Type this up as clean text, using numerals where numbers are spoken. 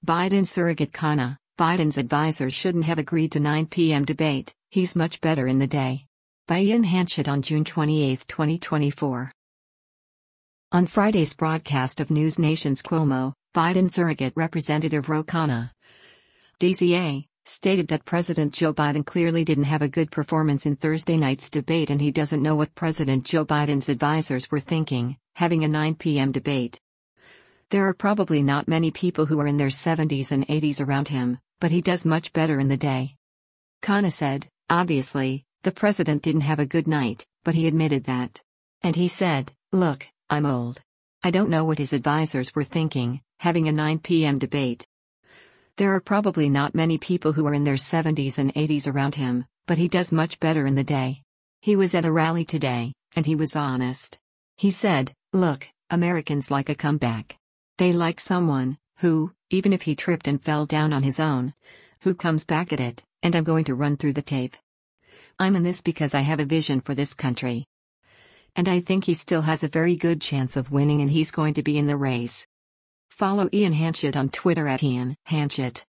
Biden surrogate Kana, Biden's advisors shouldn't have agreed to 9 p.m. debate, he's much better in the day. By Ian Hanchett on June 28, 2024. On Friday's broadcast of News Nation's Cuomo, Biden surrogate Representative Ro Khanna, DCA, stated that President Joe Biden clearly didn't have a good performance in Thursday night's debate and he doesn't know what President Joe Biden's advisors were thinking, having a 9 p.m. debate. There are probably not many people who are in their 70s and 80s around him, but he does much better in the day. Khanna said, obviously, the president didn't have a good night, but he admitted that. And he said, look, I'm old. I don't know what his advisors were thinking, having a 9 p.m. debate. There are probably not many people who are in their 70s and 80s around him, but he does much better in the day. He was at a rally today, and he was honest. He said, look, Americans like a comeback. They like someone who, even if he tripped and fell down on his own, who comes back at it, and I'm going to run through the tape. I'm in this because I have a vision for this country. And I think he still has a very good chance of winning and he's going to be in the race. Follow Ian Hanchett on Twitter at Ian Hanchett.